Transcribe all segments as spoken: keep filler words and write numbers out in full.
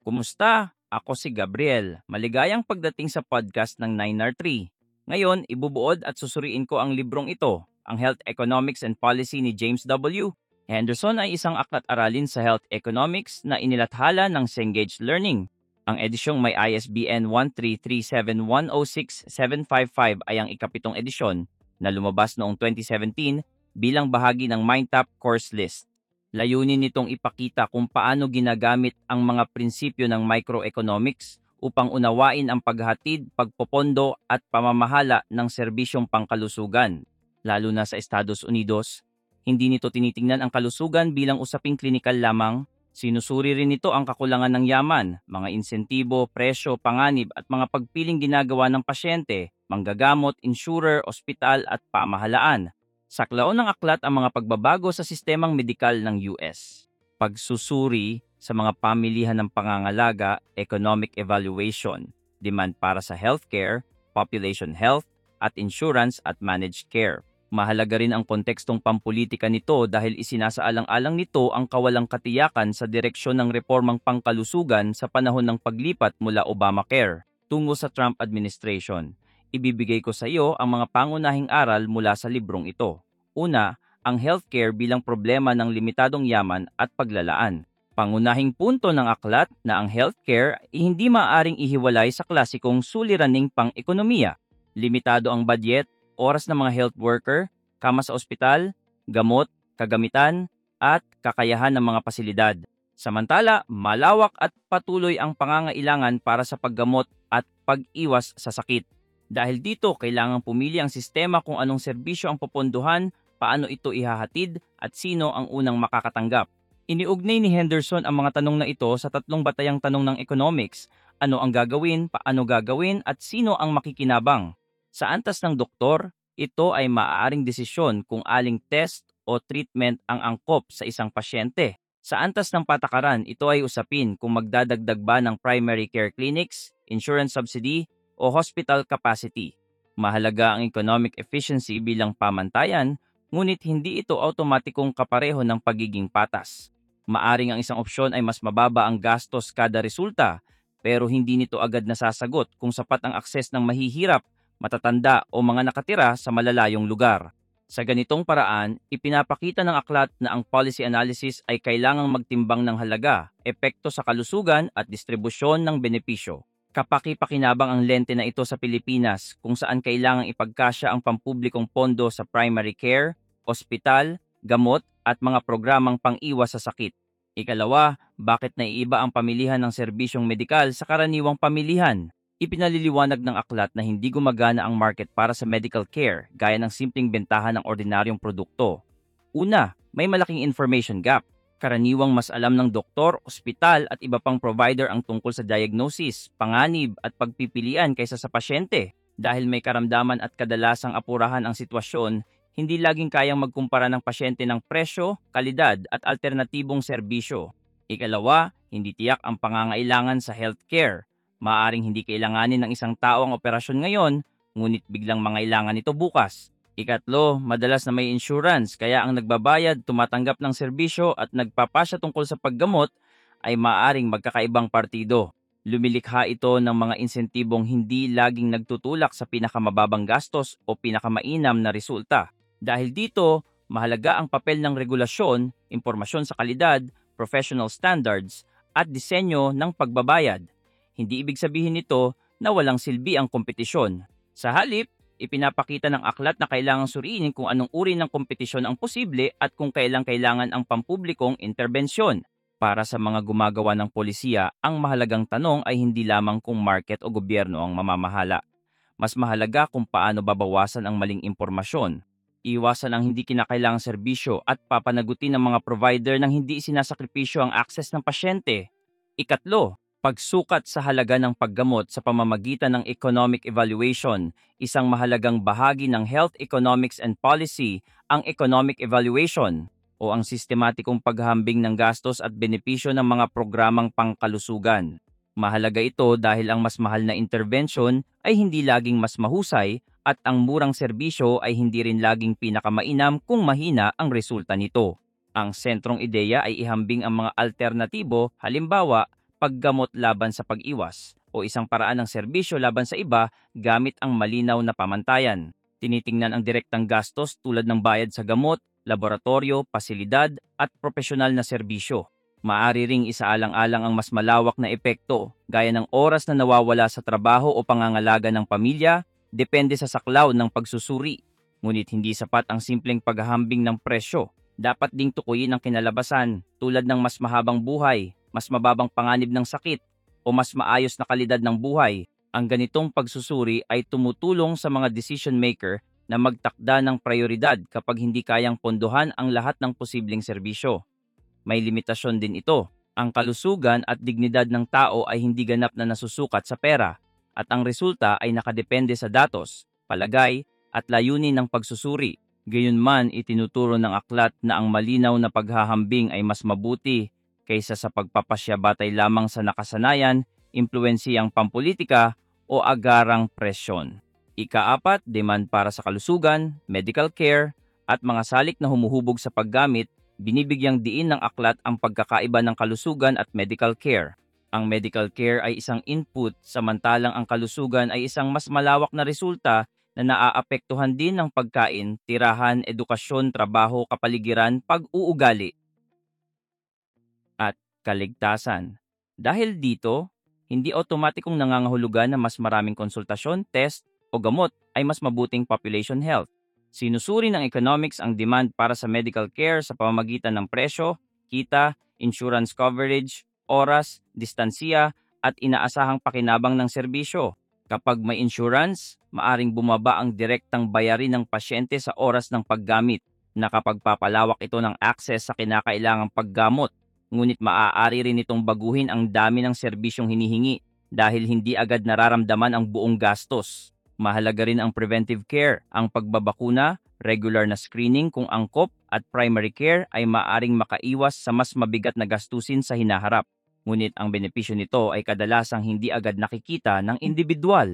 Kumusta? Ako si Gabriel. Maligayang pagdating sa podcast ng nine R three. Ngayon, ibubuod at susuriin ko ang librong ito, ang Health Economics and Policy ni James W. Henderson ay isang aklat-aralin sa health economics na inilathala ng Cengage Learning. Ang edisyong may I S B N one three three seven one zero six seven five five ay ang ikapitong edisyon na lumabas noong twenty seventeen bilang bahagi ng MindTap course list. Layunin nitong ipakita kung paano ginagamit ang mga prinsipyo ng microeconomics upang unawain ang paghatid, pagpopondo at pamamahala ng serbisyong pangkalusugan. Lalo na sa Estados Unidos, hindi nito tinitingnan ang kalusugan bilang usaping klinikal lamang. Sinusuri rin nito ang kakulangan ng yaman, mga insentibo, presyo, panganib at mga pagpiling ginagawa ng pasyente, manggagamot, insurer, ospital at pamahalaan. Saklaw ng aklat ang mga pagbabago sa sistemang medikal ng U S. Pagsusuri sa mga pamilihan ng pangangalaga, economic evaluation, demand para sa healthcare, population health, at insurance at managed care. Mahalaga rin ang kontekstong pampolitika nito dahil isinasaalang-alang nito ang kawalang katiyakan sa direksyon ng reformang pangkalusugan sa panahon ng paglipat mula Obamacare tungo sa Trump administration. Ibibigay ko sa iyo ang mga pangunahing aral mula sa librong ito. Una, ang healthcare bilang problema ng limitadong yaman at paglalaan. Pangunahing punto ng aklat na ang healthcare ay hindi maaaring ihiwalay sa klasikong suliraning pang-ekonomiya. Limitado ang budget, oras ng mga health worker, kama sa ospital, gamot, kagamitan, at kakayahan ng mga pasilidad. Samantala, malawak at patuloy ang pangangailangan para sa paggamot at pag-iwas sa sakit. Dahil dito, kailangang pumili ang sistema kung anong serbisyo ang popondohan, paano ito ihahatid, at sino ang unang makakatanggap. Iniugnay ni Henderson ang mga tanong na ito sa tatlong batayang tanong ng economics: ano ang gagawin, paano gagawin, at sino ang makikinabang. Sa antas ng doktor, ito ay maaaring desisyon kung aling test o treatment ang angkop sa isang pasyente. Sa antas ng patakaran, ito ay usapin kung magdadagdag ba ng primary care clinics, insurance subsidy, o hospital capacity. Mahalaga ang economic efficiency bilang pamantayan, ngunit hindi ito automatikong kapareho ng pagiging patas. Maaring ang isang opsyon ay mas mababa ang gastos kada resulta, pero hindi nito agad nasasagot kung sapat ang akses ng mahihirap, matatanda o mga nakatira sa malalayong lugar. Sa ganitong paraan, ipinapakita ng aklat na ang policy analysis ay kailangang magtimbang ng halaga, epekto sa kalusugan at distribusyon ng benepisyo. Kapaki-pakinabang ang lente na ito sa Pilipinas kung saan kailangang ipagkasya ang pampublikong pondo sa primary care, ospital, gamot at mga programang pang-iwas sa sakit. Ikalawa, bakit naiiba ang pamilihan ng serbisyong medikal sa karaniwang pamilihan? Ipinaliliwanag ng aklat na hindi gumagana ang market para sa medical care gaya ng simpleng bentahan ng ordinaryong produkto. Una, may malaking information gap. Karaniwang mas alam ng doktor, ospital at iba pang provider ang tungkol sa diagnosis, panganib at pagpipilian kaysa sa pasyente. Dahil may karamdaman at kadalasang apurahan ang sitwasyon, hindi laging kayang magkumpara ng pasyente ng presyo, kalidad at alternatibong serbisyo. Ikalawa, hindi tiyak ang pangangailangan sa healthcare. Maaring hindi kailanganin ng isang tao ang operasyon ngayon, ngunit biglang mangailangan ito bukas. Ikatlo, madalas na may insurance kaya ang nagbabayad, tumatanggap ng serbisyo at nagpapasya tungkol sa paggamot ay maaaring magkakaibang partido. Lumilikha ito ng mga insentibong hindi laging nagtutulak sa pinakamababang gastos o pinakamainam na resulta. Dahil dito, mahalaga ang papel ng regulasyon, impormasyon sa kalidad, professional standards at disenyo ng pagbabayad. Hindi ibig sabihin nito na walang silbi ang kompetisyon. Sa halip, ipinapakita ng aklat na kailangang suriin kung anong uri ng kompetisyon ang posible at kung kailang kailangan ang pampublikong interbensyon. Para sa mga gumagawa ng polisiya, ang mahalagang tanong ay hindi lamang kung market o gobyerno ang mamamahala. Mas mahalaga kung paano babawasan ang maling impormasyon, iwasan ang hindi kinakailangang serbisyo at papanagutin ng mga provider nang hindi isinasakripisyo ang akses ng pasyente. Ikatlo, pagsukat sa halaga ng paggamot sa pamamagitan ng economic evaluation, isang mahalagang bahagi ng health economics and policy, ang economic evaluation o ang sistematikong paghahambing ng gastos at benepisyo ng mga programang pangkalusugan. Mahalaga ito dahil ang mas mahal na intervention ay hindi laging mas mahusay at ang murang serbisyo ay hindi rin laging pinakamainam kung mahina ang resulta nito. Ang sentrong ideya ay ihambing ang mga alternatibo, halimbawa, paggamot laban sa pag-iwas, o isang paraan ng serbisyo laban sa iba gamit ang malinaw na pamantayan. Tinitingnan ang direktang gastos tulad ng bayad sa gamot, laboratorio, pasilidad, at profesional na serbisyo. Maari ring isaalang-alang ang mas malawak na epekto, gaya ng oras na nawawala sa trabaho o pangangalaga ng pamilya, depende sa saklaw ng pagsusuri. Ngunit hindi sapat ang simpleng paghahambing ng presyo. Dapat ding tukuyin ang kinalabasan, tulad ng mas mahabang buhay, mas mababang panganib ng sakit, o mas maayos na kalidad ng buhay. Ang ganitong pagsusuri ay tumutulong sa mga decision maker na magtakda ng prioridad kapag hindi kayang pondohan ang lahat ng posibleng serbisyo. May limitasyon din ito. Ang kalusugan at dignidad ng tao ay hindi ganap na nasusukat sa pera, at ang resulta ay nakadepende sa datos, palagay, at layunin ng pagsusuri. Gayunman, itinuturo ng aklat na ang malinaw na paghahambing ay mas mabuti kaysa sa pagpapasya batay lamang sa nakasanayan, impluwensiyang pampolitika, o agarang presyon. Ikaapat, demand para sa kalusugan, medical care, at mga salik na humuhubog sa paggamit. Binibigyang diin ng aklat ang pagkakaiba ng kalusugan at medical care. Ang medical care ay isang input, samantalang ang kalusugan ay isang mas malawak na resulta na naaapektuhan din ng pagkain, tirahan, edukasyon, trabaho, kapaligiran, pag-uugali, at kaligtasan. Dahil dito, hindi otomatikong nangangahulugan na mas maraming konsultasyon, test, o gamot ay mas mabuting population health. Sinusuri ng economics ang demand para sa medical care sa pamamagitan ng presyo, kita, insurance coverage, oras, distansiya, at inaasahang pakinabang ng serbisyo. Kapag may insurance, maaring bumaba ang direktang bayarin ng pasyente sa oras ng paggamit. Nakapagpapalawak ito ng access sa kinakailangang paggamot, ngunit maaari rin itong baguhin ang dami ng serbisyong hinihingi dahil hindi agad nararamdaman ang buong gastos. Mahalaga rin ang preventive care, ang pagbabakuna, regular na screening kung angkop, at primary care ay maaring makaiwas sa mas mabigat na gastusin sa hinaharap. Ngunit ang benepisyo nito ay kadalasang hindi agad nakikita ng individual.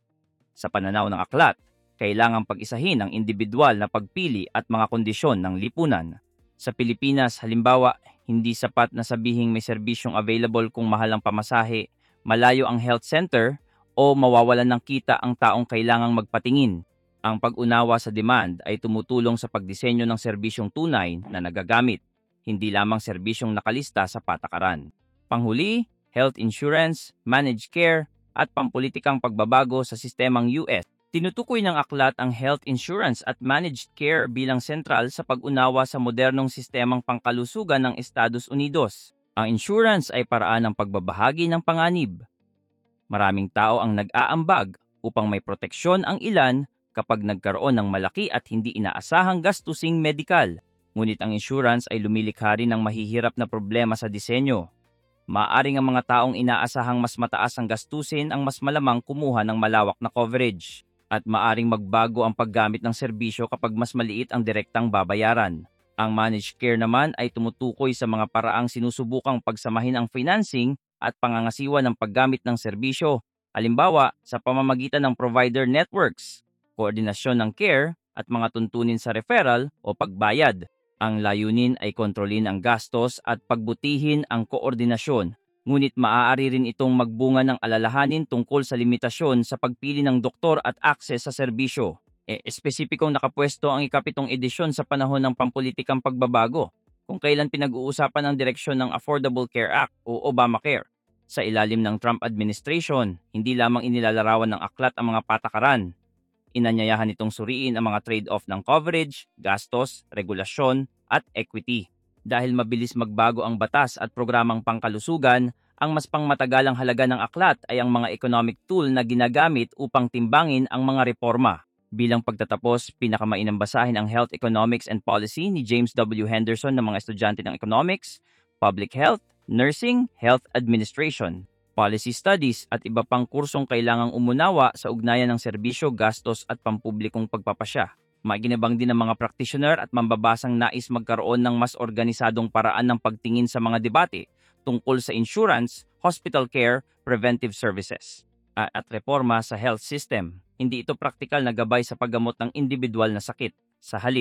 Sa pananaw ng aklat, kailangang pag-isahin ang individual na pagpili at mga kondisyon ng lipunan. Sa Pilipinas, halimbawa, hindi sapat na sabihing may serbisyong available kung mahal ang pamasahe, malayo ang health center, o mawawalan ng kita ang taong kailangang magpatingin. Ang pag-unawa sa demand ay tumutulong sa pagdisenyo ng serbisyong tunay na nagagamit, hindi lamang serbisyong nakalista sa patakaran. Panghuli, health insurance, managed care, at pampulitikang pagbabago sa sistemang U S. Tinutukoy ng aklat ang health insurance at managed care bilang sentral sa pag-unawa sa modernong sistemang pangkalusugan ng Estados Unidos. Ang insurance ay paraan ng pagbabahagi ng panganib. Maraming tao ang nag-aambag upang may proteksyon ang ilan kapag nagkaroon ng malaki at hindi inaasahang gastusing medikal. Ngunit ang insurance ay lumilikha rin ng mahihirap na problema sa disenyo. Maaring ang mga taong inaasahang mas mataas ang gastusin ang mas malamang kumuha ng malawak na coverage. At maaring magbago ang paggamit ng serbisyo kapag mas maliit ang direktang babayaran. Ang managed care naman ay tumutukoy sa mga paraang sinusubukang pagsamahin ang financing at pangangasiwa ng paggamit ng serbisyo, halimbawa sa pamamagitan ng provider networks, koordinasyon ng care, at mga tuntunin sa referral o pagbayad. Ang layunin ay kontrolin ang gastos at pagbutihin ang koordinasyon, ngunit maaari rin itong magbunga ng alalahanin tungkol sa limitasyon sa pagpili ng doktor at akses sa serbisyo. E, espesipikong nakapwesto ang ikapitong edisyon sa panahon ng pampulitikang pagbabago, kung kailan pinag-uusapan ang direksyon ng Affordable Care Act o Obamacare. Sa ilalim ng Trump administration, hindi lamang inilalarawan ng aklat ang mga patakaran. Inanyayahan itong suriin ang mga trade-off ng coverage, gastos, regulasyon, at equity. Dahil mabilis magbago ang batas at programang pangkalusugan, ang mas pangmatagalang halaga ng aklat ay ang mga economic tool na ginagamit upang timbangin ang mga reforma. Bilang pagtatapos, pinakamainam basahin ang Health Economics and Policy ni James W. Henderson ng mga estudyante ng Economics, Public Health, Nursing, Health Administration, Policy Studies at iba pang kursong kailangang umunawa sa ugnayan ng serbisyo, gastos at pampublikong pagpapasya. Maginabang din ng mga practitioner at mambabasang nais magkaroon ng mas organisadong paraan ng pagtingin sa mga debate tungkol sa insurance, hospital care, preventive services, at reforma sa health system. Hindi ito praktikal na gabay sa paggamot ng individual na sakit. Sa halip,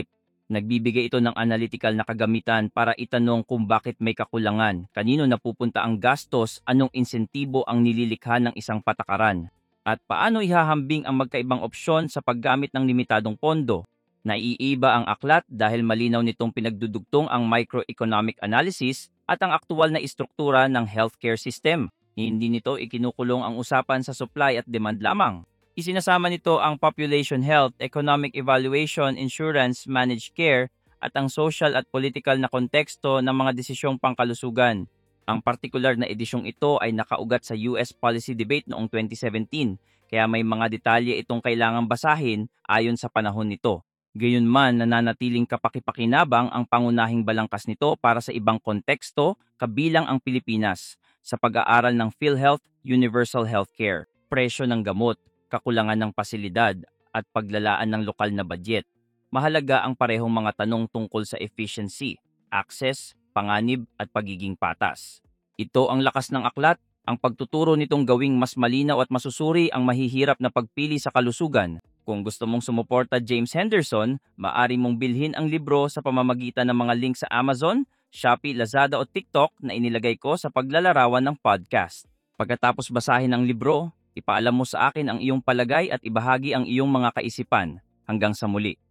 Nagbibigay ito ng analytical na kagamitan para itanong kung bakit may kakulangan, kanino napupunta ang gastos, anong insentibo ang nililikha ng isang patakaran, at paano ihahambing ang magkaibang opsyon sa paggamit ng limitadong pondo. Naiiba ang aklat dahil malinaw nitong pinagdudugtong ang microeconomic analysis at ang aktual na istruktura ng healthcare system. Hindi nito ikinukulong ang usapan sa supply at demand lamang. Isinasama nito ang population health, economic evaluation, insurance, managed care, at ang social at political na konteksto ng mga desisyong pangkalusugan. Ang partikular na edisyong ito ay nakaugat sa U S policy debate noong twenty seventeen, kaya may mga detalye itong kailangang basahin ayon sa panahon nito. Gayunman, nananatiling kapakipakinabang ang pangunahing balangkas nito para sa ibang konteksto, kabilang ang Pilipinas, sa pag-aaral ng PhilHealth Universal Healthcare, presyo ng gamot, kakulangan ng pasilidad, at paglalaan ng lokal na budget. Mahalaga ang parehong mga tanong tungkol sa efficiency, access, panganib, at pagiging patas. Ito ang lakas ng aklat, ang pagtuturo nitong gawing mas malinaw at masusuri ang mahihirap na pagpili sa kalusugan. Kung gusto mong sumuporta James Henderson, maaari mong bilhin ang libro sa pamamagitan ng mga link sa Amazon, Shopee, Lazada o TikTok na inilagay ko sa paglalarawan ng podcast. Pagkatapos basahin ang libro, ipaalam mo sa akin ang iyong palagay at ibahagi ang iyong mga kaisipan. Hanggang sa muli.